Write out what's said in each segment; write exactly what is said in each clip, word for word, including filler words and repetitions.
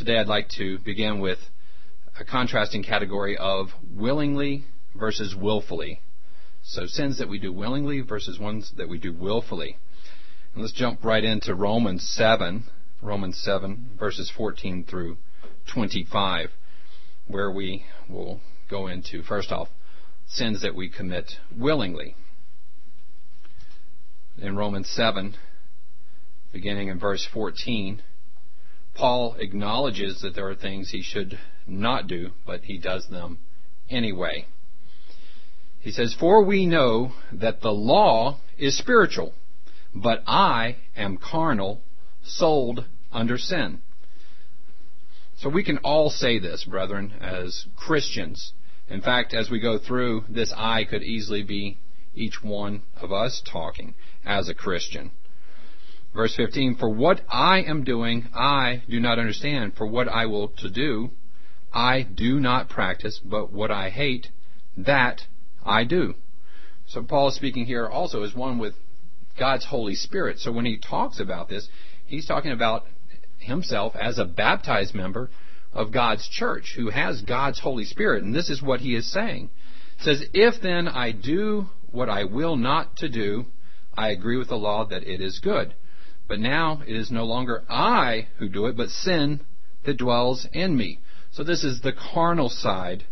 Today I'd like to begin with a contrasting category of willingly versus willfully. So sins that we do willingly versus ones that we do willfully. And let's jump right into Romans seven, Romans seven, verses fourteen through twenty-five, where we will go into, first off, sins that we commit willingly. In Romans seven, beginning in verse fourteen, Paul acknowledges that there are things he should not do, but he does them anyway. He says, "For we know that the law is spiritual, but I am carnal, sold under sin." So we can all say this, brethren, as Christians. In fact, as we go through, this I could easily be each one of us talking as a Christian. Verse fifteen, "For what I am doing, I do not understand. For what I will to do, I do not practice, but what I hate, that I do." So Paul is speaking here also as one with God's Holy Spirit. So when he talks about this, he's talking about himself as a baptized member of God's church who has God's Holy Spirit. And this is what he is saying. It says, "If then I do what I will not to do, I agree with the law that it is good. But now it is no longer I who do it, but sin that dwells in me." So this is the carnal side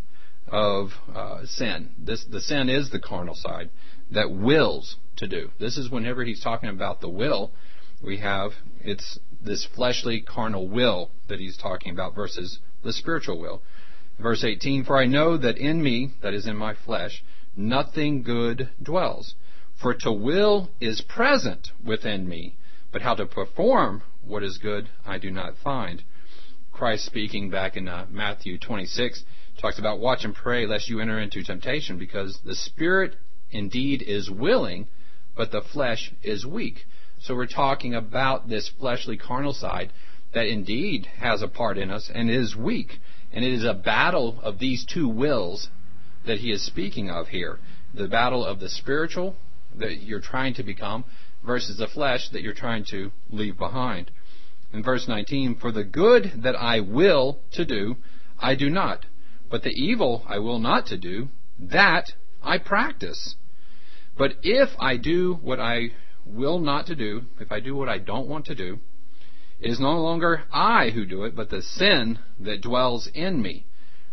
of uh, sin. This the sin is the carnal side that wills to do. This is whenever he's talking about the will, we have it's this fleshly carnal will that he's talking about versus the spiritual will. Verse eighteen, "For I know that in me, that is in my flesh, nothing good dwells. For to will is present within me, but how to perform what is good I do not find." Christ speaking back in uh, Matthew twenty-six talks about, "Watch and pray lest you enter into temptation, because the spirit indeed is willing, but the flesh is weak." So we're talking about this fleshly carnal side that indeed has a part in us and is weak. And it is a battle of these two wills that he is speaking of here. The battle of the spiritual that you're trying to become versus the flesh that you're trying to leave behind. In verse nineteen, "For the good that I will to do, I do not. But the evil I will not to do, that I practice. But if I do what I will not to do, if I do what I don't want to do, it is no longer I who do it, but the sin that dwells in me.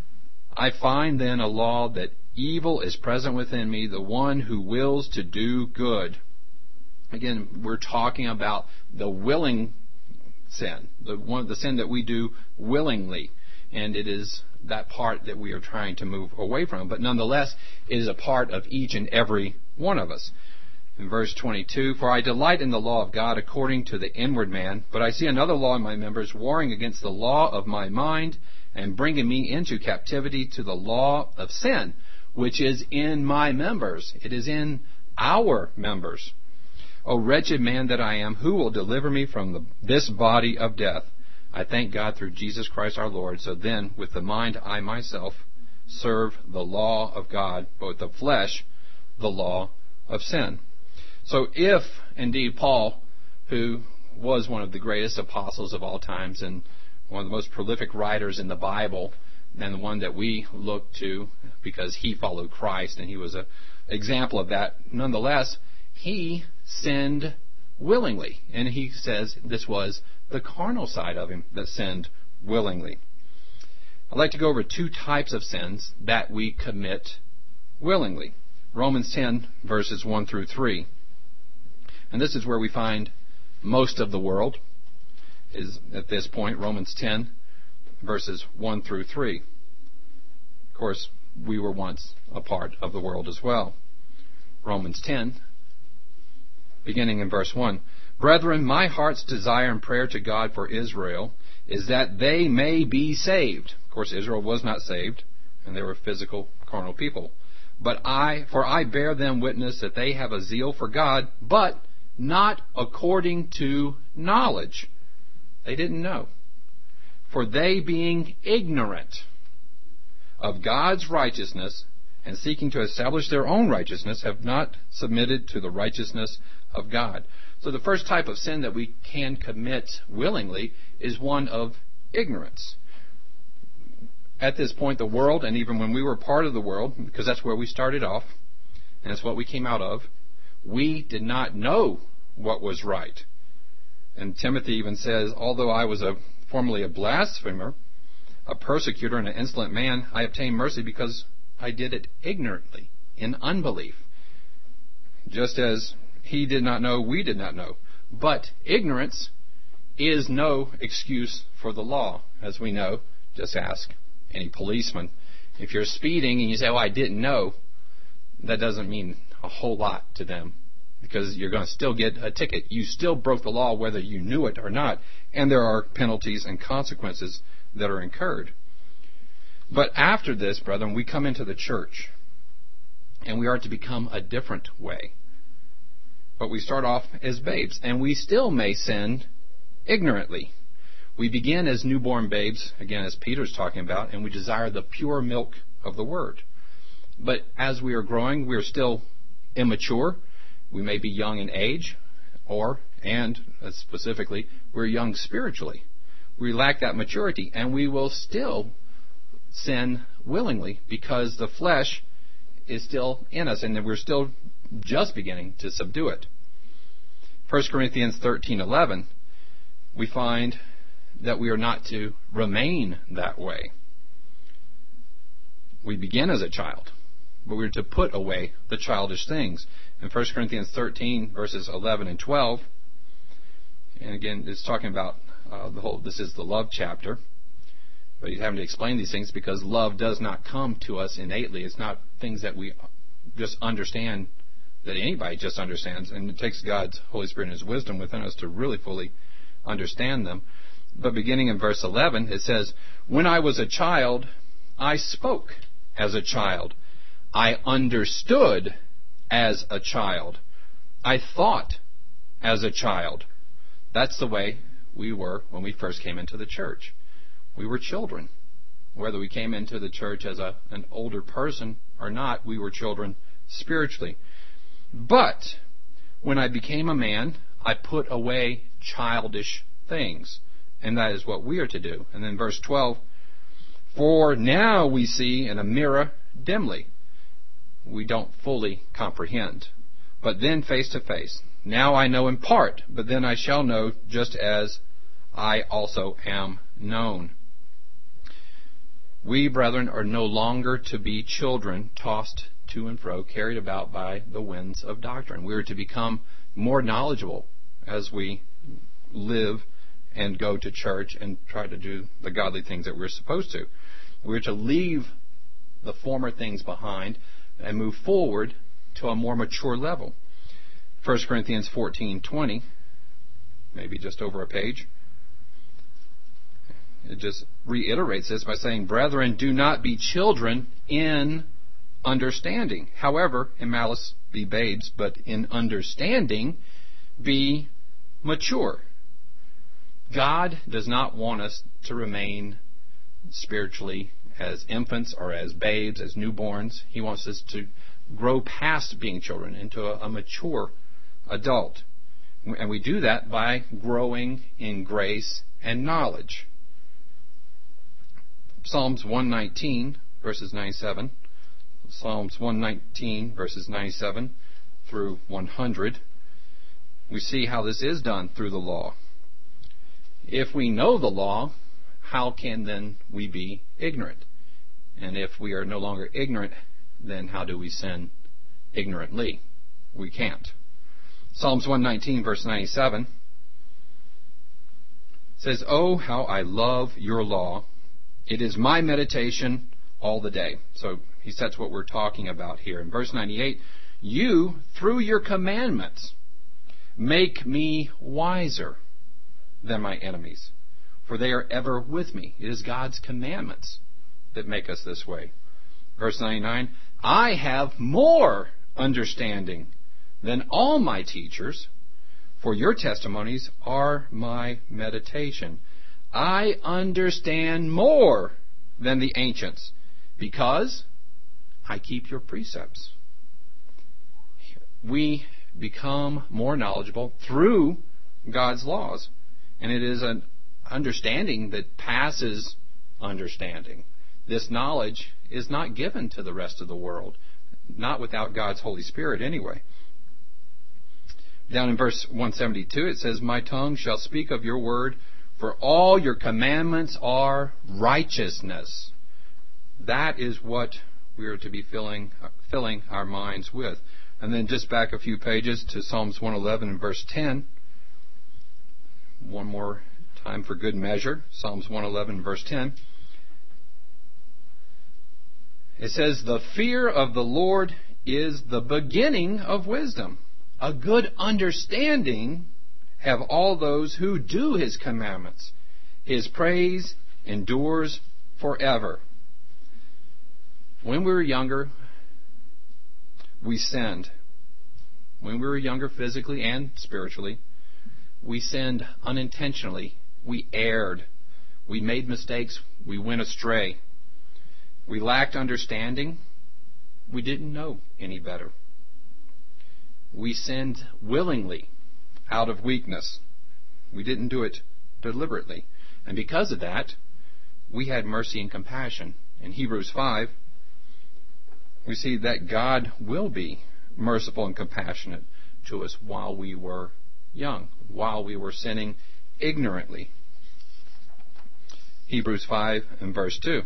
I find then a law that evil is present within me, the one who wills to do good." Again, we're talking about the willing sin, the one, the sin that we do willingly, and it is that part that we are trying to move away from. But nonetheless, it is a part of each and every one of us. In verse twenty-two, "For I delight in the law of God according to the inward man, but I see another law in my members, warring against the law of my mind, and bringing me into captivity to the law of sin, which is in my members." It is in our members. "O wretched man that I am, who will deliver me from the, this body of death? I thank God through Jesus Christ our Lord. So then, with the mind I myself serve the law of God, but with the flesh the law of sin." So if indeed Paul, who was one of the greatest apostles of all times and one of the most prolific writers in the Bible, and the one that we look to because he followed Christ and he was an example of that, nonetheless, he sinned willingly. And he says this was the carnal side of him that sinned willingly. I'd like to go over two types of sins that we commit willingly. Romans ten, verses one through three. And this is where we find most of the world, is at this point, Romans ten, verses one through three. Of course, we were once a part of the world as well. Romans ten, beginning in verse one. "Brethren, my heart's desire and prayer to God for Israel is that they may be saved." Of course, Israel was not saved, and they were physical, carnal people. "But I, for I bear them witness that they have a zeal for God, but not according to knowledge." They didn't know. "For they, being ignorant of God's righteousness and seeking to establish their own righteousness, have not submitted to the righteousness of God." So the first type of sin that we can commit willingly is one of ignorance. At this point, the world, and even when we were part of the world, because that's where we started off, and that's what we came out of, we did not know what was right. And Timothy even says, although I was a formerly a blasphemer, a persecutor, and an insolent man, I obtained mercy because I did it ignorantly, in unbelief. Just as he did not know, we did not know. But ignorance is no excuse for the law, as we know. Just ask any policeman. If you're speeding and you say, oh, I didn't know, that doesn't mean a whole lot to them, because you're going to still get a ticket. You still broke the law whether you knew it or not, and there are penalties and consequences that are incurred. But after this, brethren, we come into the church, and we are to become a different way. But we start off as babes, and we still may sin ignorantly. We begin as newborn babes, again, as Peter's talking about, and we desire the pure milk of the Word. But as we are growing, we are still immature. We may be young in age, or, and specifically, we're young spiritually. We lack that maturity, and we will still sin willingly because the flesh is still in us, and we're still just beginning to subdue it. First Corinthians thirteen eleven, we find that we are not to remain that way. We begin as a child, but we're to put away the childish things. In First Corinthians thirteen, verses eleven and twelve, and again, it's talking about uh, the whole, this is the love chapter, but he's having to explain these things because love does not come to us innately. It's not things that we just understand, that anybody just understands, and it takes God's Holy Spirit and His wisdom within us to really fully understand them. But beginning in verse eleven, it says, when I was a child, I spoke as a child. I understood as a child. I thought as a child. That's the way we were when we first came into the church. We were children. Whether we came into the church as a, an older person or not, we were children spiritually. But when I became a man, I put away childish things. And that is what we are to do. And then verse twelve, for now we see in a mirror dimly. We don't fully comprehend. But then face to face. Now I know in part, but then I shall know just as I also am known. We, brethren, are no longer to be children tossed to and fro, carried about by the winds of doctrine. We are to become more knowledgeable as we live and go to church and try to do the godly things that we're supposed to. We're to leave the former things behind and move forward to a more mature level. First Corinthians fourteen twenty, maybe just over a page. It just reiterates this by saying, brethren, do not be children in understanding. However, in malice be babes, but in understanding be mature. God does not want us to remain spiritually as infants or as babes, as newborns. He wants us to grow past being children into a, a mature adult. And we do that by growing in grace and knowledge. Psalms one nineteen, verses ninety-seven. Psalms one nineteen, verses ninety-seven through one hundred. We see how this is done through the law. If we know the law, how can then we be ignorant? And if we are no longer ignorant, then how do we sin ignorantly? We can't. Psalms one nineteen, verse ninety-seven says, oh, how I love your law. It is my meditation all the day. So he sets what we're talking about here. In verse ninety-eight, you, through your commandments, make me wiser than my enemies, for they are ever with me. It is God's commandments that make us this way. Verse ninety-nine, I have more understanding than all my teachers, for your testimonies are my meditation. I understand more than the ancients, because I keep your precepts. We become more knowledgeable through God's laws. And it is an, understanding that passes understanding. This knowledge is not given to the rest of the world, not without God's Holy Spirit anyway. Down in verse one seventy-two it says, "My tongue shall speak of your word, for all your commandments are righteousness." That is what we are to be filling, filling our minds with. And then just back a few pages to Psalms one eleven and verse ten. One more time for good measure. Psalms one eleven verse ten. It says, "The fear of the Lord is the beginning of wisdom. A good understanding have all those who do His commandments. His praise endures forever." When we were younger, we sinned. When we were younger physically and spiritually, we sinned unintentionally. We erred. We made mistakes. We went astray. We lacked understanding. We didn't know any better. We sinned willingly out of weakness. We didn't do it deliberately. And because of that, we had mercy and compassion. In Hebrews five, we see that God will be merciful and compassionate to us while we were young, while we were sinning ignorantly. Hebrews five and verse two.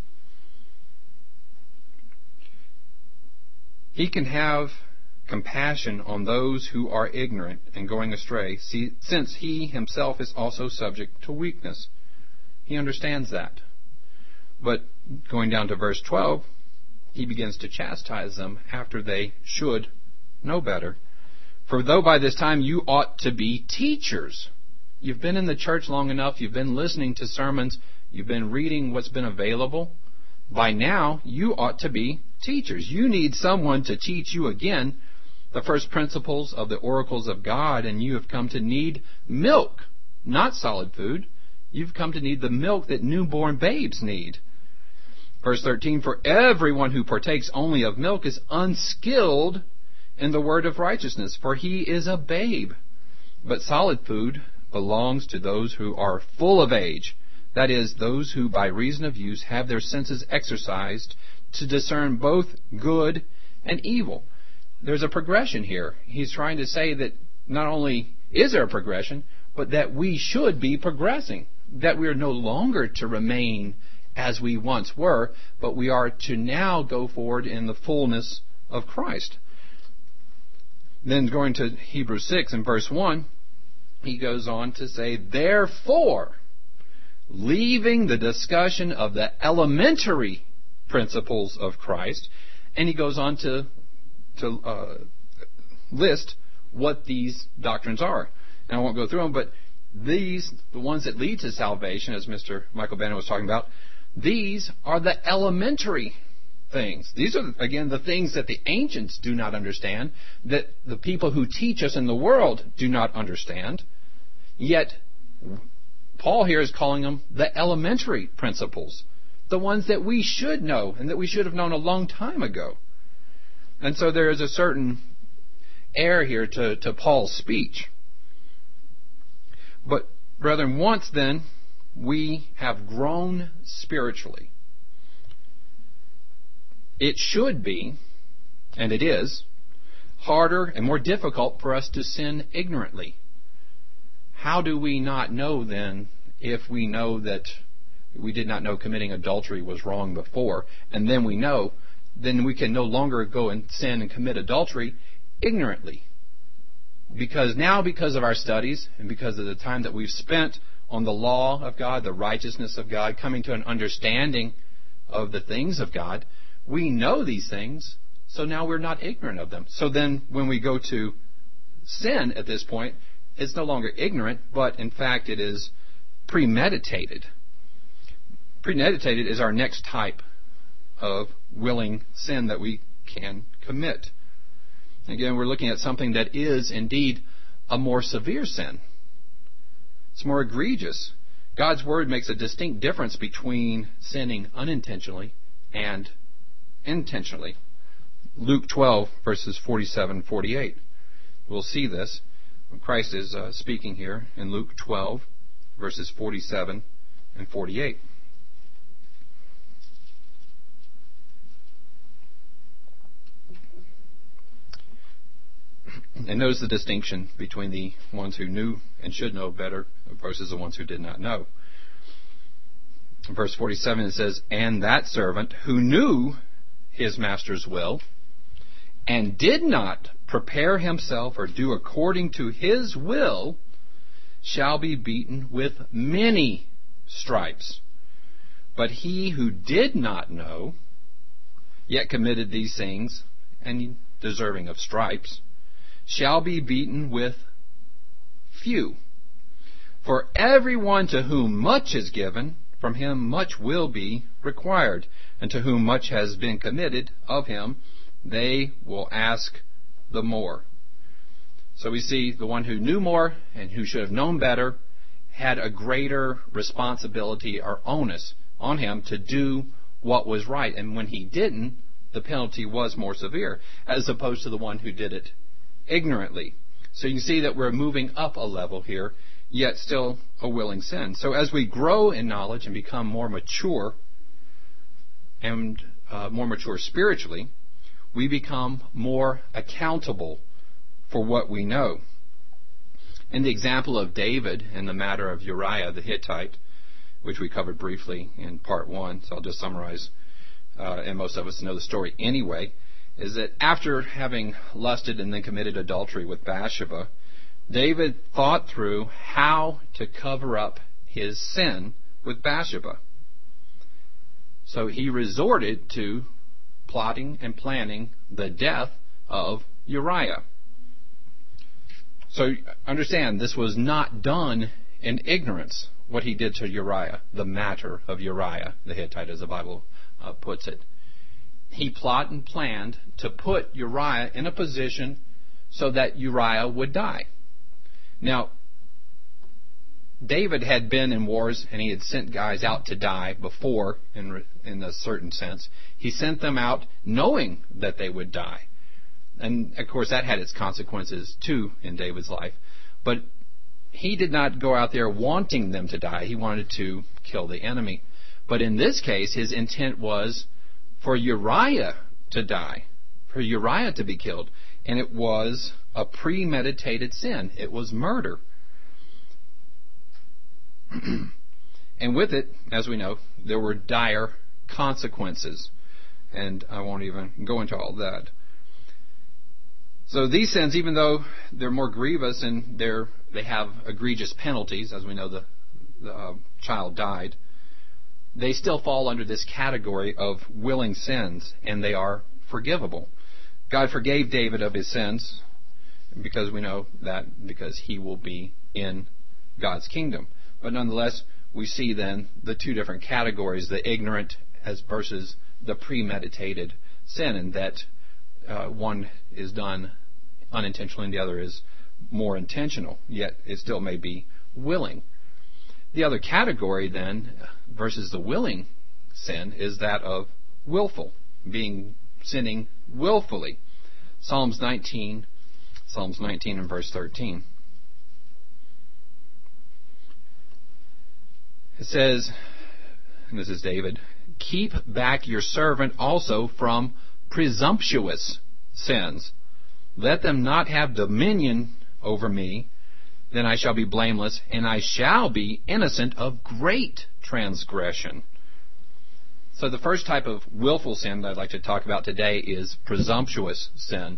He can have compassion on those who are ignorant and going astray, since He Himself is also subject to weakness. He understands that. But going down to verse twelve, He begins to chastise them after they should know better. "For though by this time you ought to be teachers." You've been in the church long enough, you've been listening to sermons, you've been reading what's been available. By now, you ought to be teachers. You need someone to teach you again the first principles of the oracles of God, and you have come to need milk, not solid food. You've come to need the milk that newborn babes need. Verse thirteen, "For everyone who partakes only of milk is unskilled in the word of righteousness, for he is a babe. But solid food belongs to those who are full of age, that is, those who by reason of use have their senses exercised to discern both good and evil." There's a progression here. He's trying to say that not only is there a progression, but that we should be progressing, that we are no longer to remain as we once were, but we are to now go forward in the fullness of Christ. Then going to Hebrews six and verse one, he goes on to say, "Therefore, leaving the discussion of the elementary principles of Christ," and he goes on to to uh, list what these doctrines are. And I won't go through them, but these, the ones that lead to salvation, as Mister Michael Bannon was talking about, these are the elementary things. These are, again, the things that the ancients do not understand, that the people who teach us in the world do not understand. Yet, Paul here is calling them the elementary principles, the ones that we should know and that we should have known a long time ago. And so there is a certain air here to, to Paul's speech. But, brethren, once then we have grown spiritually, it should be, and it is, harder and more difficult for us to sin ignorantly. How do we not know then, if we know that we did not know committing adultery was wrong before, and then we know, then we can no longer go and sin and commit adultery ignorantly. Because now, because of our studies and because of the time that we've spent on the law of God, the righteousness of God, coming to an understanding of the things of God, we know these things, so now we're not ignorant of them. So then when we go to sin at this point, it's no longer ignorant, but in fact it is premeditated. Premeditated is our next type of willing sin that we can commit. Again, we're looking at something that is indeed a more severe sin. It's more egregious. God's Word makes a distinct difference between sinning unintentionally and intentionally. Luke twelve, verses forty-seven and forty-eight. We'll see this. Christ is uh, speaking here in Luke twelve, verses forty-seven and forty-eight. And notice the distinction between the ones who knew and should know better versus the ones who did not know. In verse forty-seven it says, "And that servant who knew his master's will and did not prepare himself or do according to his will shall be beaten with many stripes. But he who did not know, yet committed these things, and deserving of stripes, shall be beaten with few. For everyone to whom much is given, from him much will be required, and to whom much has been committed of him, they will ask the more." So we see the one who knew more and who should have known better had a greater responsibility or onus on him to do what was right. And when he didn't, the penalty was more severe, as opposed to the one who did it ignorantly. So you can see that we're moving up a level here, yet still a willing sin. So as we grow in knowledge and become more mature, and uh, more mature spiritually, we become more accountable for what we know. In the example of David in the matter of Uriah the Hittite, which we covered briefly in part one, so I'll just summarize, uh, and most of us know the story anyway, is that after having lusted and then committed adultery with Bathsheba, David thought through how to cover up his sin with Bathsheba. So he resorted to plotting and planning the death of Uriah. So understand, this was not done in ignorance, what he did to Uriah, the matter of Uriah the Hittite, as the Bible uh, puts it. He plotted and planned to put Uriah in a position so that Uriah would die. Now, David had been in wars and he had sent guys out to die before, in, in a certain sense. He sent them out knowing that they would die. And, of course, that had its consequences, too, in David's life. But he did not go out there wanting them to die. He wanted to kill the enemy. But in this case, his intent was for Uriah to die, for Uriah to be killed. And it was a premeditated sin. It was murder. And with it, as we know, there were dire consequences. And I won't even go into all that. So these sins, even though they're more grievous and they're, they have egregious penalties, as we know the, the uh, child died, they still fall under this category of willing sins, and they are forgivable. God forgave David of his sins, because we know that because he will be in God's kingdom. But nonetheless, we see then the two different categories, the ignorant as versus the premeditated sin, and that uh, one is done unintentionally and the other is more intentional, yet it still may be willing. The other category then versus the willing sin is that of willful, being sinning willfully. Psalms nineteen, Psalms nineteen and verse thirteen. It says, and this is David, "Keep back your servant also from presumptuous sins. Let them not have dominion over me, then I shall be blameless, and I shall be innocent of great transgression." So the first type of willful sin that I'd like to talk about today is presumptuous sin.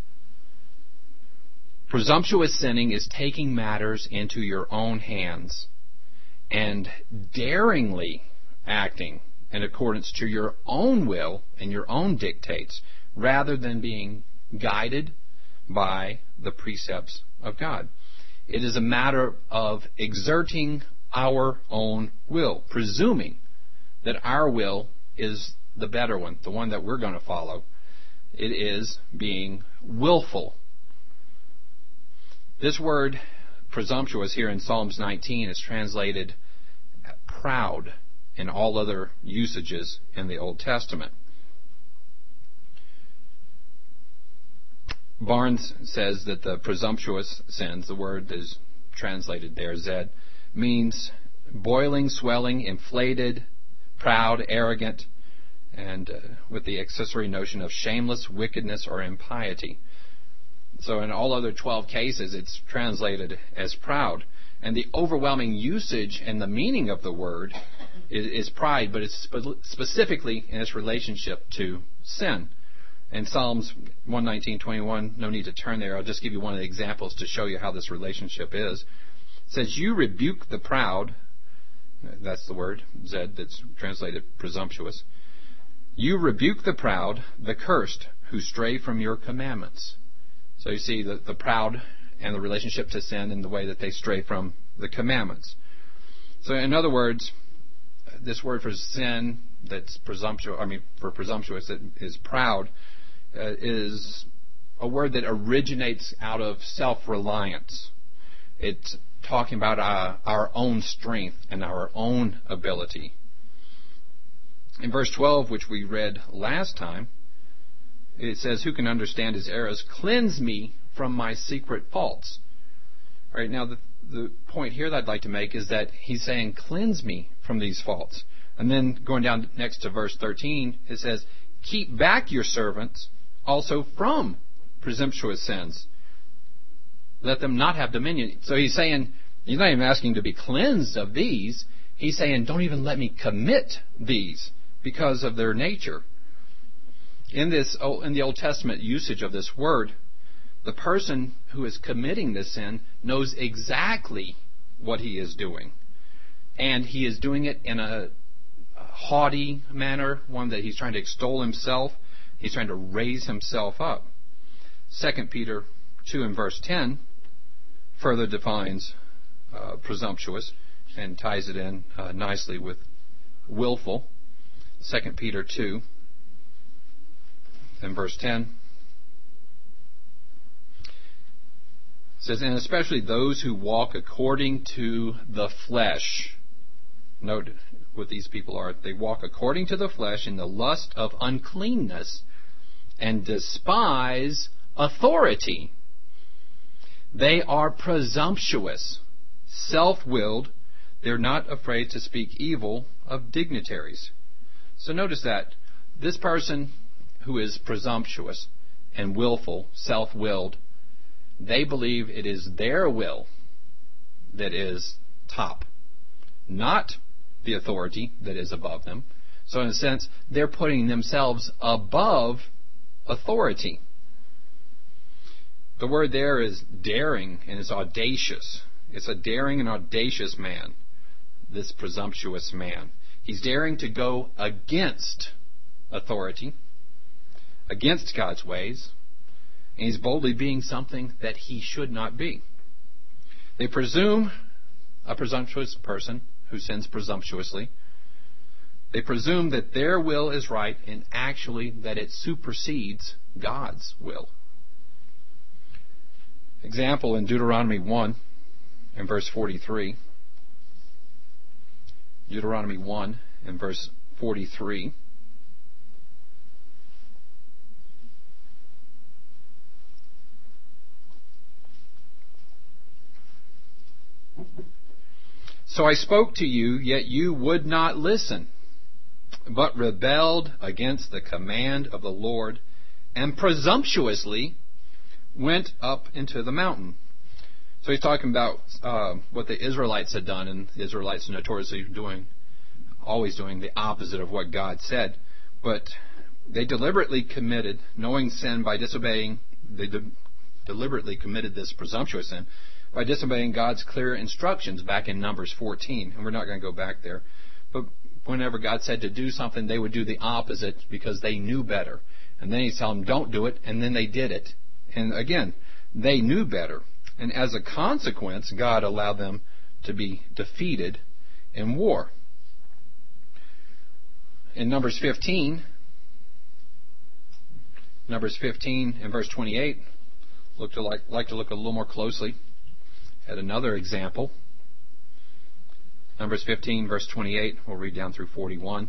Presumptuous sinning is taking matters into your own hands and daringly acting in accordance to your own will and your own dictates, rather than being guided by the precepts of God. It is a matter of exerting our own will, presuming that our will is the better one, the one that we're going to follow. It is being willful. This word presumptuous here in Psalms nineteen is translated proud in all other usages in the Old Testament. Barnes says that the presumptuous sins, the word that is translated there, Zed, means boiling, swelling, inflated, proud, arrogant, and uh, with the accessory notion of shameless wickedness or impiety. So in all other twelve cases, it's translated as proud. And the overwhelming usage and the meaning of the word is, is pride, but it's spe- specifically in its relationship to sin. In Psalms one nineteen twenty-one, no need to turn there. I'll just give you one of the examples to show you how this relationship is. It says, you rebuke the proud. That's the word, Zed, that's translated presumptuous. You rebuke the proud, the cursed, who stray from your commandments. So you see the, the proud and the relationship to sin and the way that they stray from the commandments. So in other words, this word for sin that's presumptuous, I mean for presumptuous, that is proud, uh, is a word that originates out of self-reliance. It's talking about our, our own strength and our own ability. In verse twelve, which we read last time, it says, who can understand his errors? Cleanse me from my secret faults. All right, now the, the point here that I'd like to make is that he's saying, cleanse me from these faults. And then going down next to verse thirteen, it says, keep back your servants also from presumptuous sins. Let them not have dominion. So he's saying, he's not even asking to be cleansed of these. He's saying, don't even let me commit these because of their nature. In this, in the Old Testament usage of this word, the person who is committing this sin knows exactly what he is doing. And he is doing it in a haughty manner, one that he's trying to extol himself. He's trying to raise himself up. Second Peter two and verse ten further defines uh, presumptuous and ties it in uh, nicely with willful. Second Peter two and verse ten says, and especially those who walk according to the flesh. Note what these people are. They walk according to the flesh in the lust of uncleanness and despise authority. They are presumptuous, self-willed. They're not afraid to speak evil of dignitaries. So notice that this person who is presumptuous and willful, self-willed, they believe it is their will that is top, not the authority that is above them. So in a sense, they're putting themselves above authority. The word there is daring and is audacious. It's a daring and audacious man, this presumptuous man. He's daring to go against authority, against God's ways, and he's boldly being something that he should not be. They presume, a presumptuous person who sins presumptuously, they presume that their will is right and actually that it supersedes God's will. Example in Deuteronomy one and verse forty-three. Deuteronomy one and verse forty-three. So I spoke to you, yet you would not listen, but rebelled against the command of the Lord, and presumptuously went up into the mountain. So he's talking about uh, what the Israelites had done, and the Israelites are notoriously doing, always doing the opposite of what God said. But they deliberately committed, knowing sin by disobeying, they de- deliberately committed this presumptuous sin by disobeying God's clear instructions back in Numbers fourteen. And we're not going to go back there. But whenever God said to do something, they would do the opposite because they knew better. And then he's telling them, don't do it, and then they did it. And again, they knew better. And as a consequence, God allowed them to be defeated in war. In Numbers fifteen, Numbers fifteen and verse twenty-eight, look to like, like to look a little more closely at another example. Numbers fifteen, verse twenty-eight, we'll read down through forty-one.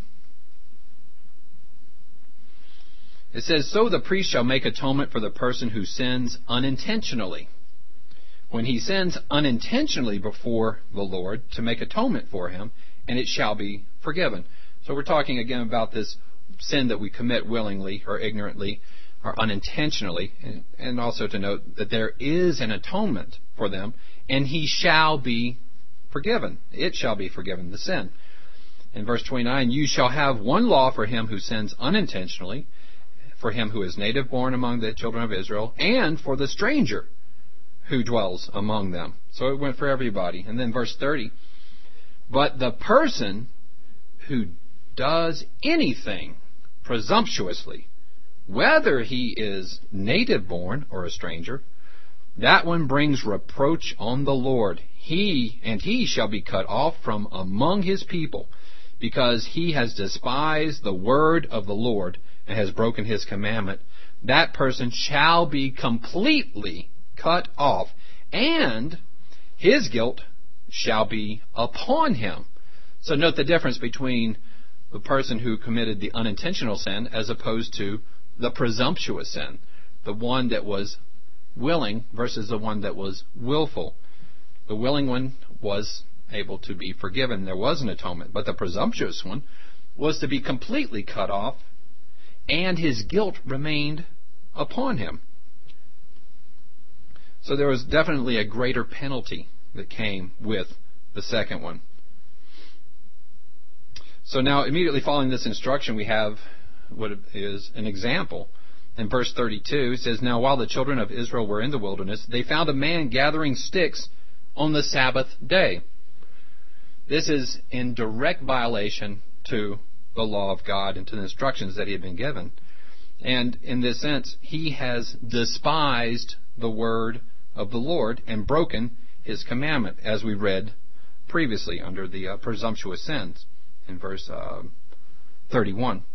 It says, so the priest shall make atonement for the person who sins unintentionally, when he sins unintentionally before the Lord to make atonement for him, and it shall be forgiven. So we're talking again about this sin that we commit willingly or ignorantly or unintentionally, and, and also to note that there is an atonement for them, and he shall be forgiven. It shall be forgiven, the sin. In verse twenty-nine, you shall have one law for him who sins unintentionally, for him who is native born among the children of Israel, and for the stranger who dwells among them. So it went for everybody. And then verse thirty, but the person who does anything presumptuously, whether he is native born or a stranger, that one brings reproach on the Lord. He and he shall be cut off from among his people, because he has despised the word of the Lord and has broken his commandment. That person shall be completely cut off, and his guilt shall be upon him. So note the difference between the person who committed the unintentional sin as opposed to the presumptuous sin, the one that was willing versus the one that was willful. The willing one was able to be forgiven. There was an atonement. But the presumptuous one was to be completely cut off, and his guilt remained upon him. So there was definitely a greater penalty that came with the second one. So now, immediately following this instruction, we have what is an example. In verse thirty-two, it says, now while the children of Israel were in the wilderness, they found a man gathering sticks on the Sabbath day. This is in direct violation to the law of God and to the instructions that he had been given. And in this sense, he has despised the word of the Lord and broken his commandment, as we read previously under the uh, presumptuous sins in verse uh, thirty-one.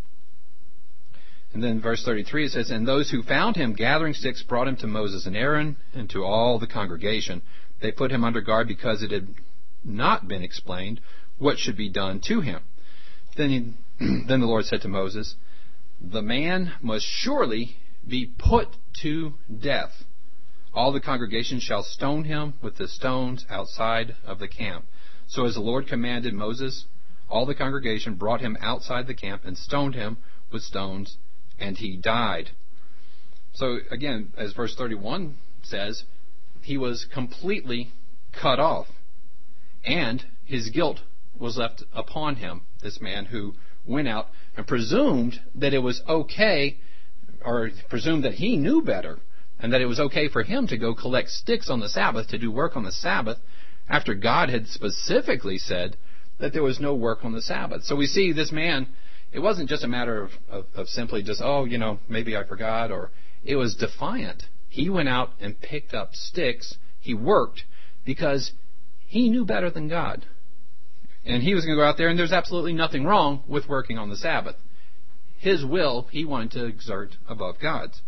And then verse thirty-three, it says, and those who found him gathering sticks brought him to Moses and Aaron and to all the congregation. They put him under guard because it had not been explained what should be done to him. Then, he, then the Lord said to Moses, the man must surely be put to death. All the congregation shall stone him with the stones outside of the camp. So as the Lord commanded Moses, all the congregation brought him outside the camp and stoned him with stones, and he died. So again, as verse thirty-one says, he was completely cut off, and his guilt was left upon him, this man who went out and presumed that it was okay, or presumed that he knew better, and that it was okay for him to go collect sticks on the Sabbath, to do work on the Sabbath, after God had specifically said that there was no work on the Sabbath. So we see this man, it wasn't just a matter of, of, of simply just, oh, you know, maybe I forgot, or it was defiant. He went out and picked up sticks. He worked because he knew better than God. And he was going to go out there, and there's absolutely nothing wrong with working on the Sabbath. His will, he wanted to exert above God's.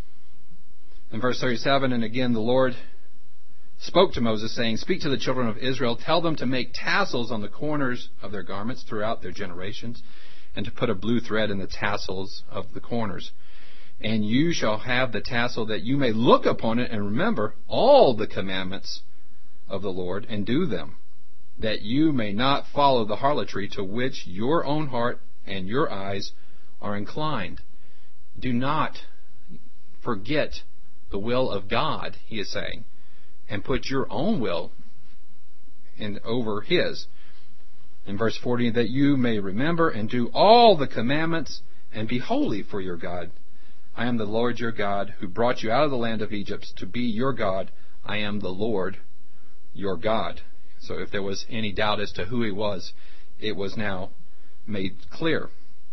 In verse thirty-seven, and again the Lord spoke to Moses, saying, speak to the children of Israel, tell them to make tassels on the corners of their garments throughout their generations, and to put a blue thread in the tassels of the corners. And you shall have the tassel that you may look upon it and remember all the commandments of the Lord and do them, that you may not follow the harlotry to which your own heart and your eyes are inclined. Do not forget the will of God, he is saying, and put your own will in over his. In verse forty, that you may remember and do all the commandments and be holy for your God. I am the Lord your God, who brought you out of the land of Egypt to be your God. I am the Lord your God. So if there was any doubt as to who he was, it was now made clear.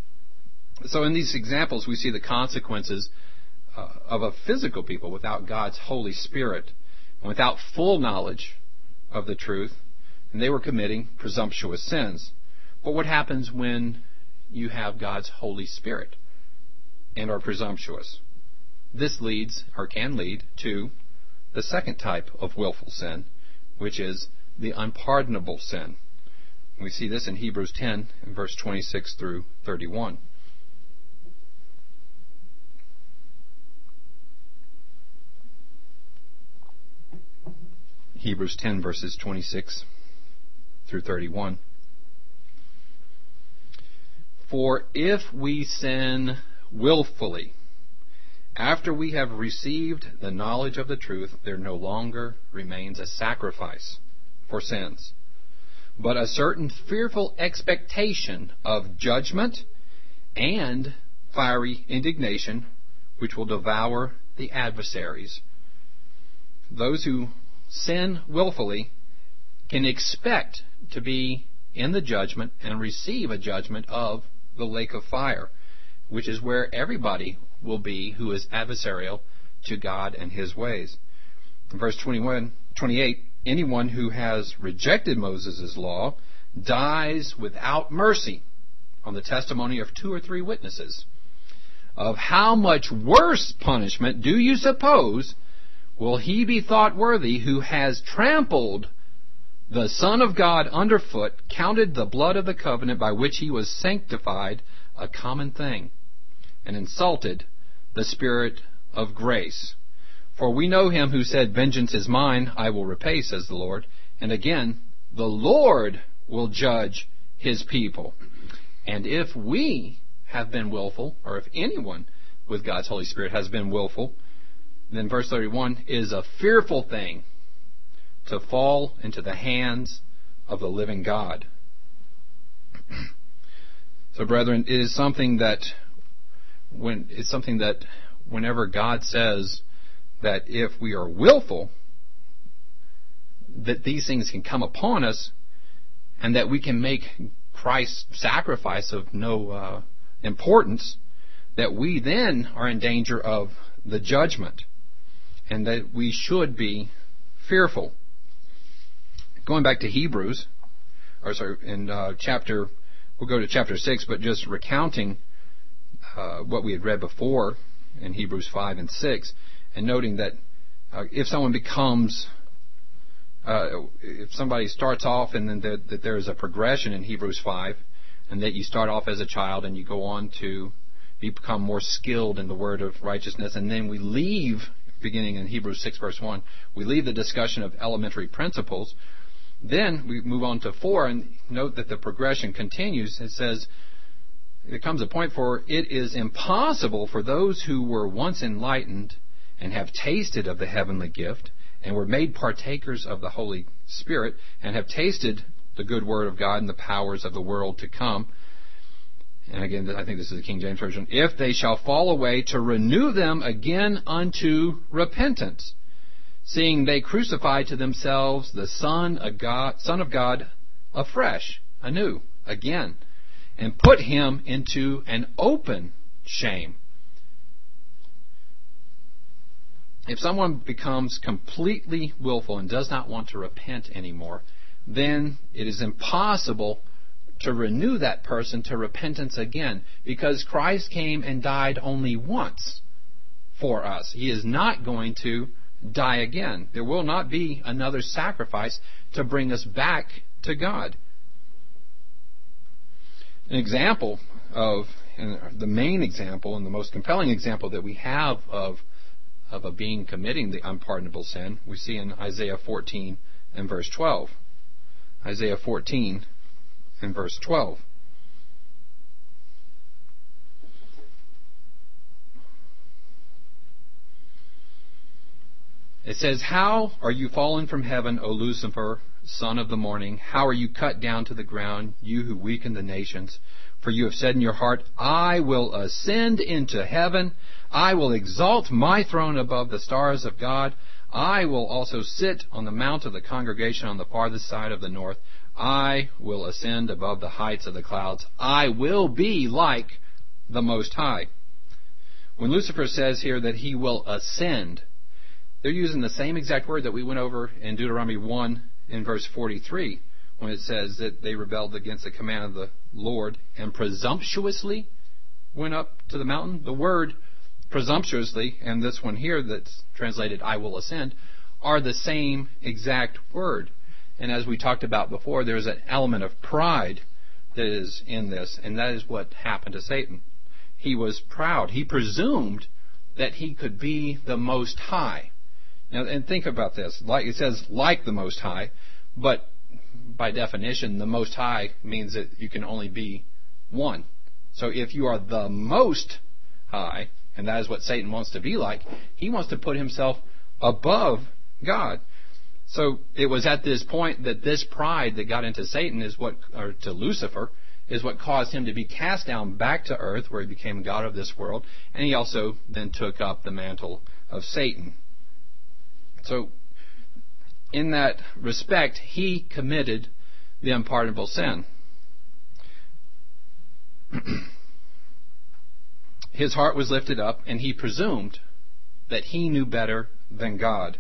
So in these examples, we see the consequences uh, of a physical people without God's Holy Spirit, and without full knowledge of the truth, and they were committing presumptuous sins. But what happens when you have God's Holy Spirit and are presumptuous? This leads, or can lead, to the second type of willful sin, which is the unpardonable sin. We see this in Hebrews ten, verse twenty-six through thirty-one. Hebrews ten, verses twenty-six through thirty-one. For if we sin willfully, after we have received the knowledge of the truth, there no longer remains a sacrifice for sins, but a certain fearful expectation of judgment and fiery indignation, which will devour the adversaries. Those who sin willfully can expect to be in the judgment and receive a judgment of the lake of fire, which is where everybody will be who is adversarial to God and His ways. In verse twenty-one, twenty-eight, anyone who has rejected Moses' law dies without mercy on the testimony of two or three witnesses. Of how much worse punishment do you suppose will he be thought worthy who has trampled the Son of God underfoot, counted the blood of the covenant by which he was sanctified a common thing, and insulted the Spirit of grace? For we know him who said, vengeance is mine, I will repay, says the Lord. And again, the Lord will judge His people. And if we have been willful, or if anyone with God's Holy Spirit has been willful, then verse thirty-one is a fearful thing to fall into the hands of the living God. So, brethren, it is something that when it's something that whenever God says that if we are willful, that these things can come upon us, and that we can make Christ's sacrifice of no uh, importance, that we then are in danger of the judgment, and that we should be fearful. Going back to Hebrews, or sorry, in uh, chapter, we'll go to chapter six, but just recounting uh, what we had read before in Hebrews five and six, and noting that uh, if someone becomes, uh, if somebody starts off and then there, that there is a progression in Hebrews five, and that you start off as a child and you go on to become more skilled in the word of righteousness, and then we leave, beginning in Hebrews six verse one, we leave the discussion of elementary principles. Then we move on to four and note that the progression continues. It says, there comes a point for it is impossible for those who were once enlightened and have tasted of the heavenly gift and were made partakers of the Holy Spirit and have tasted the good word of God and the powers of the world to come. And again, I think this is the King James Version. If they shall fall away, to renew them again unto repentance, seeing they crucify to themselves the Son of God, Son of God afresh, anew, again, and put Him into an open shame. If someone becomes completely willful and does not want to repent anymore, then it is impossible to renew that person to repentance again, because Christ came and died only once for us. He is not going to die again. There will not be another sacrifice to bring us back to God. An example of, and the main example and the most compelling example that we have of of a being committing the unpardonable sin, we see in Isaiah fourteen and verse twelve. Isaiah fourteen and verse twelve. It says, how are you fallen from heaven, O Lucifer, son of the morning? How are you cut down to the ground, you who weaken the nations? For you have said in your heart, I will ascend into heaven. I will exalt my throne above the stars of God. I will also sit on the mount of the congregation on the farthest side of the north. I will ascend above the heights of the clouds. I will be like the Most High. When Lucifer says here that he will ascend, they're using the same exact word that we went over in Deuteronomy one in verse forty-three, when it says that they rebelled against the command of the Lord and presumptuously went up to the mountain. The word presumptuously and this one here that's translated I will ascend are the same exact word. And as we talked about before, there's an element of pride that is in this, and that is what happened to Satan. He was proud. He presumed that he could be the Most High. Now, and think about this. Like it says, like the Most High, but by definition, the Most High means that you can only be one. So if you are the Most High, and that is what Satan wants to be like, he wants to put himself above God. So it was at this point that this pride that got into Satan is what, or to Lucifer, is what caused him to be cast down back to earth, where he became God of this world, and he also then took up the mantle of Satan. So in that respect, he committed the unpardonable sin. His heart was lifted up, and he presumed that he knew better than God.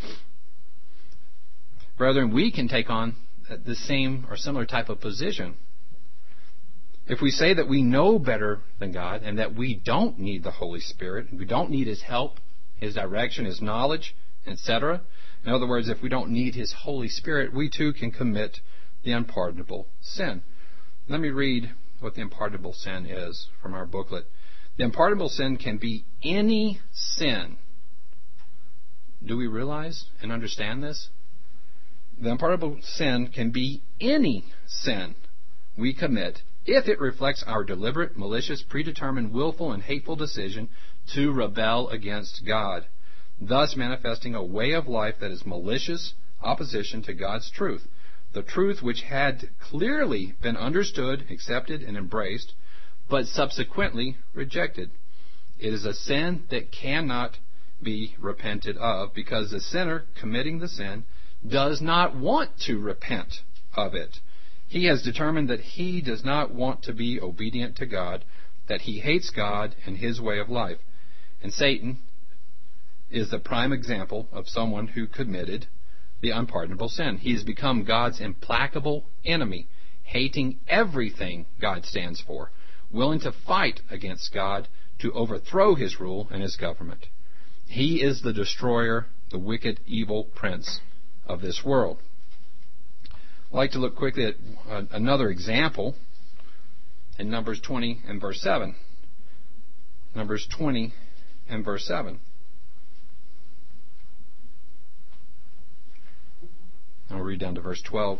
Brethren, we can take on the same or similar type of position. If we say that we know better than God and that we don't need the Holy Spirit, we don't need His help, His direction, His knowledge, et cetera. In other words, if we don't need His Holy Spirit, we too can commit the unpardonable sin. Let me read what the unpardonable sin is from our booklet. The unpardonable sin can be any sin. Do we realize and understand this? The unpardonable sin can be any sin we commit if it reflects our deliberate, malicious, predetermined, willful, and hateful decision to rebel against God, thus manifesting a way of life that is malicious opposition to God's truth, the truth which had clearly been understood, accepted, and embraced, but subsequently rejected. It is a sin that cannot be repented of, because the sinner committing the sin does not want to repent of it. He has determined that he does not want to be obedient to God, that he hates God and His way of life. And Satan is the prime example of someone who committed the unpardonable sin. He has become God's implacable enemy, hating everything God stands for, willing to fight against God to overthrow His rule and His government. He is the destroyer, the wicked, evil prince of this world. I'd like to look quickly at uh, another example in Numbers twenty and verse seven. Numbers twenty and verse seven. I'll read down to verse twelve.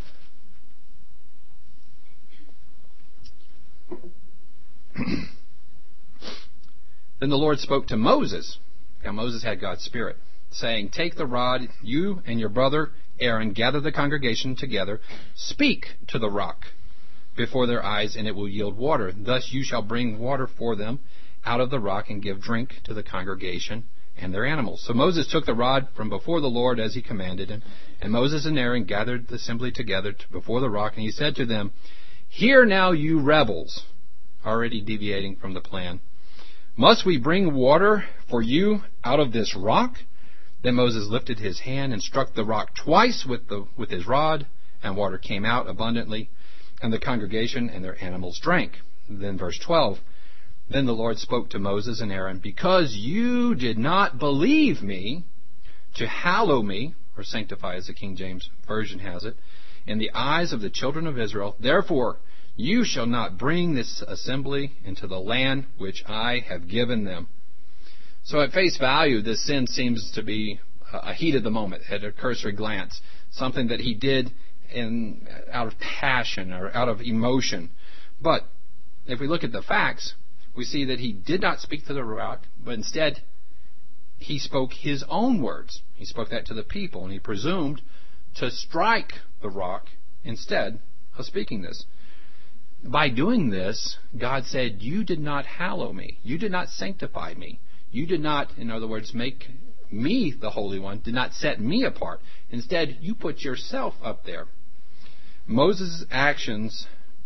Then the Lord spoke to Moses. Now Moses had God's Spirit, saying, "Take the rod, you and your brother Aaron, gather the congregation together, speak to the rock before their eyes, and it will yield water. Thus you shall bring water for them out of the rock and give drink to the congregation and their animals." So Moses took the rod from before the Lord as he commanded him, and Moses and Aaron gathered the assembly together before the rock, and he said to them, "Hear now, you rebels," already deviating from the plan, "must we bring water for you out of this rock?" Then Moses lifted his hand and struck the rock twice with the with his rod, and water came out abundantly, and the congregation and their animals drank. Then verse twelve, "Then the Lord spoke to Moses and Aaron, because you did not believe me to hallow me," or sanctify as the King James Version has it, "in the eyes of the children of Israel, therefore you shall not bring this assembly into the land which I have given them." So at face value, this sin seems to be a heat of the moment, at a cursory glance, something that he did in out of passion or out of emotion. But if we look at the facts, we see that he did not speak to the rock, but instead he spoke his own words. He spoke that to the people, and he presumed to strike the rock instead of speaking this. By doing this, God said, "You did not hallow me. You did not sanctify me. You did not, in other words, make me the Holy One, did not set me apart. Instead, you put yourself up there." Moses' actions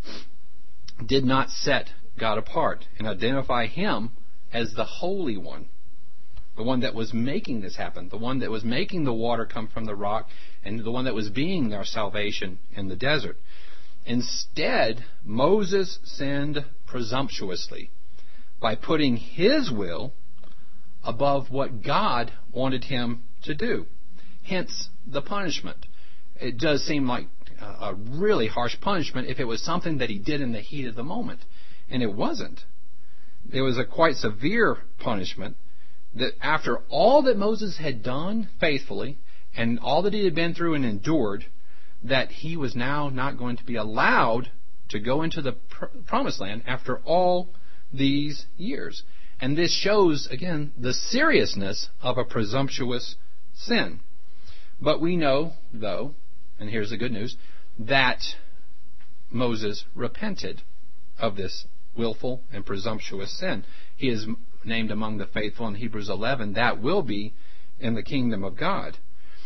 did not set God apart and identify him as the Holy One, the one that was making this happen, the one that was making the water come from the rock, and the one that was being our salvation in the desert. Instead, Moses sinned presumptuously by putting his will above what God wanted him to do. Hence the punishment. It does seem like a really harsh punishment if it was something that he did in the heat of the moment. And it wasn't. It was a quite severe punishment that after all that Moses had done faithfully and all that he had been through and endured, that he was now not going to be allowed to go into the pr- promised land after all these years. And this shows, again, the seriousness of a presumptuous sin. But we know, though, and here's the good news, that Moses repented of this willful and presumptuous sin. He is named among the faithful in Hebrews eleven. That will be in the kingdom of God.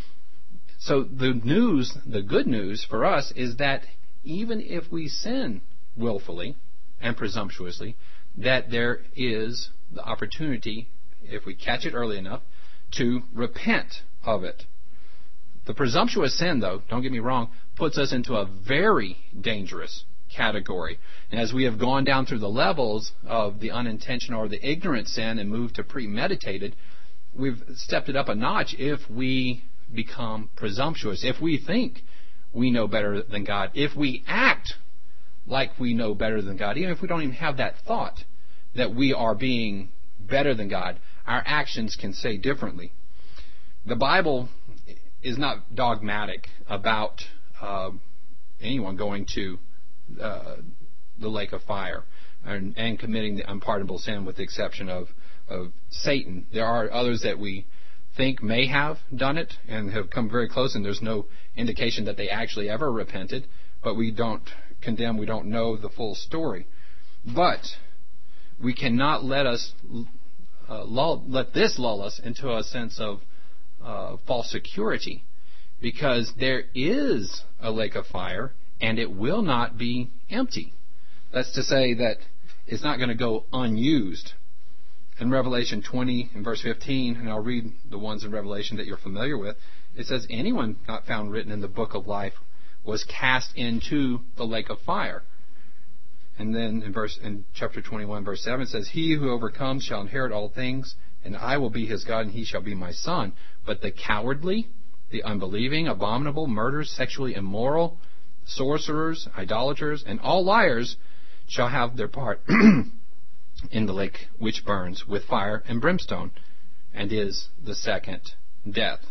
So the news, the good news for us is that even if we sin willfully and presumptuously, that there is the opportunity, if we catch it early enough, to repent of it. The presumptuous sin, though, don't get me wrong, puts us into a very dangerous category. And as we have gone down through the levels of the unintentional or the ignorant sin and moved to premeditated, we've stepped it up a notch if we become presumptuous, if we think we know better than God, if we act like we know better than God, even if we don't even have that thought that we are being better than God, our actions can say differently. The Bible is not dogmatic about uh, anyone going to uh, the lake of fire and, and committing the unpardonable sin, with the exception of, of Satan. There are others that we think may have done it and have come very close, and there's no indication that they actually ever repented, but we don't condemn, we don't know the full story. But we cannot let us uh, lull, let this lull us into a sense of uh, false security, because there is a lake of fire and it will not be empty. That's to say that it's not going to go unused. In Revelation twenty and verse fifteen, and I'll read the ones in Revelation that you're familiar with, it says, anyone not found written in the book of life was cast into the lake of fire. And then in verse in chapter twenty-one, verse seven, it says, he who overcomes shall inherit all things, and I will be his God, and he shall be my son. But the cowardly, the unbelieving, abominable, murderers, sexually immoral, sorcerers, idolaters, and all liars shall have their part in the lake which burns with fire and brimstone, and is the second death.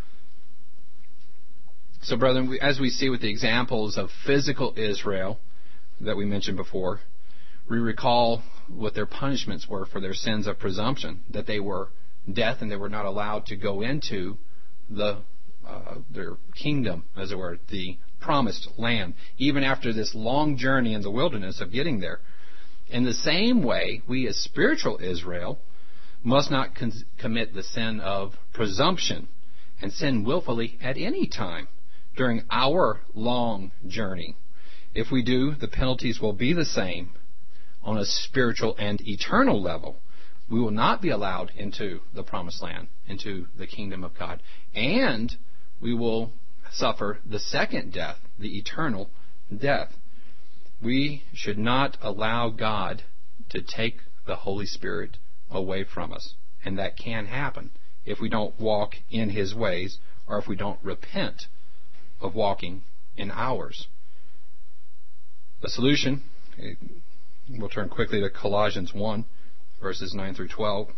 So, brethren, as we see with the examples of physical Israel that we mentioned before, we recall what their punishments were for their sins of presumption, that they were death and they were not allowed to go into the uh, their kingdom, as it were, the promised land, even after this long journey in the wilderness of getting there. In the same way, we as spiritual Israel must not con- commit the sin of presumption and sin willfully at any time during our long journey. If we do, the penalties will be the same on a spiritual and eternal level. We will not be allowed into the promised land, into the kingdom of God, and we will suffer the second death, the eternal death. We should not allow God to take the Holy Spirit away from us. And that can happen if we don't walk in His ways, or if we don't repent of walking in ours. The solution, we'll turn quickly to Colossians one, verses nine through twelve.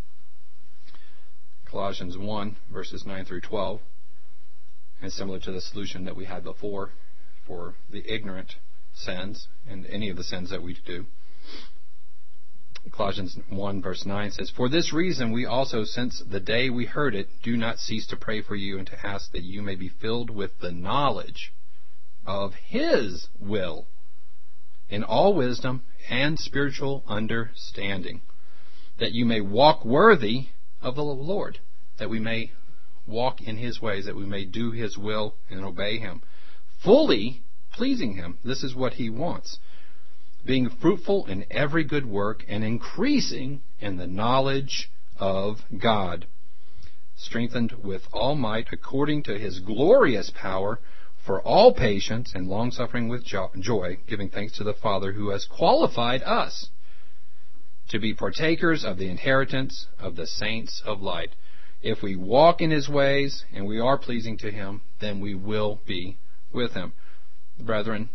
Colossians one, verses nine through twelve. And similar to the solution that we had before for the ignorant sins and any of the sins that we do. Colossians one, verse nine says, for this reason we also, since the day we heard it, do not cease to pray for you and to ask that you may be filled with the knowledge of His will in all wisdom and spiritual understanding, that you may walk worthy of the Lord, that we may walk in His ways, that we may do His will and obey Him, fully pleasing Him. This is what He wants. Being fruitful in every good work and increasing in the knowledge of God, strengthened with all might according to His glorious power, for all patience and long-suffering with joy, giving thanks to the Father who has qualified us to be partakers of the inheritance of the saints of light. If we walk in His ways and we are pleasing to Him, then we will be with Him. Brethren,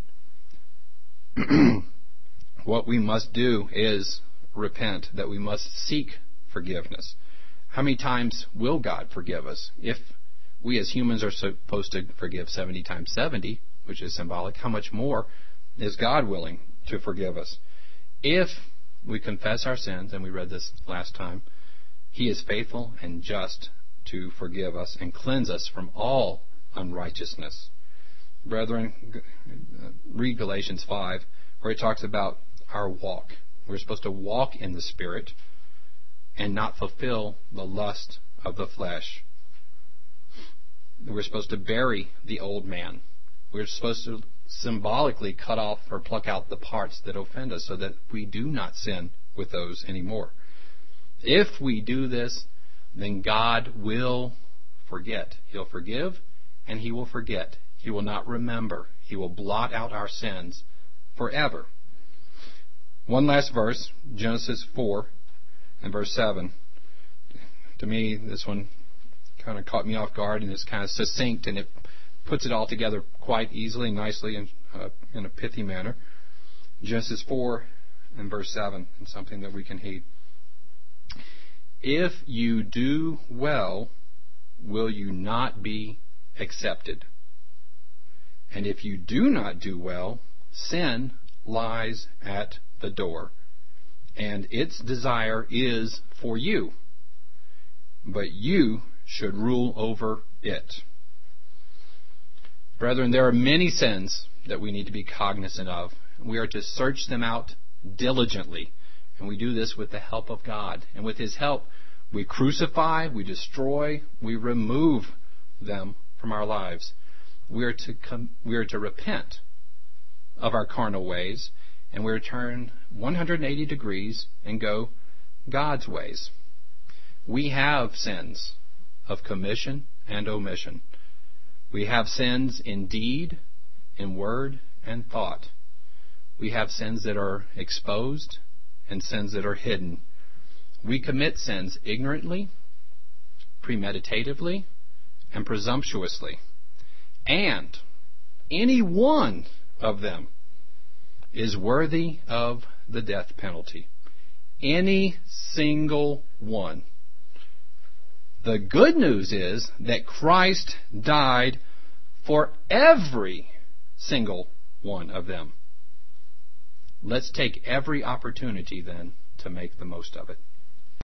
what we must do is repent, that we must seek forgiveness. How many times will God forgive us? If we as humans are supposed to forgive seventy times seventy, which is symbolic, how much more is God willing to forgive us? If we confess our sins, and we read this last time, He is faithful and just to forgive us and cleanse us from all unrighteousness. Brethren, read Galatians five, where it talks about our walk. We're supposed to walk in the Spirit and not fulfill the lust of the flesh. We're supposed to bury the old man. We're supposed to symbolically cut off or pluck out the parts that offend us so that we do not sin with those anymore. If we do this, then God will forget. He'll forgive and He will forget. He will not remember. He will blot out our sins forever. One last verse, Genesis four and verse seven. To me, this one kind of caught me off guard, and it's kind of succinct, and it puts it all together quite easily, nicely, and uh, in a pithy manner. Genesis four and verse seven, and something that we can heed. If you do well, will you not be accepted? And if you do not do well, sin lies at the door, and its desire is for you, but you should rule over it. Brethren, there are many sins that we need to be cognizant of. We are to search them out diligently, and we do this with the help of God. And with His help, we crucify, we destroy, we remove them from our lives. We are to com- we are to repent of our carnal ways, and we are to turn one hundred eighty degrees and go God's ways. We have sins of commission and omission. We have sins in deed, in word, and thought. We have sins that are exposed and sins that are hidden. We commit sins ignorantly, premeditatively, and presumptuously. And any one of them is worthy of the death penalty. Any single one. The good news is that Christ died for every single one of them. Let's take every opportunity then to make the most of it.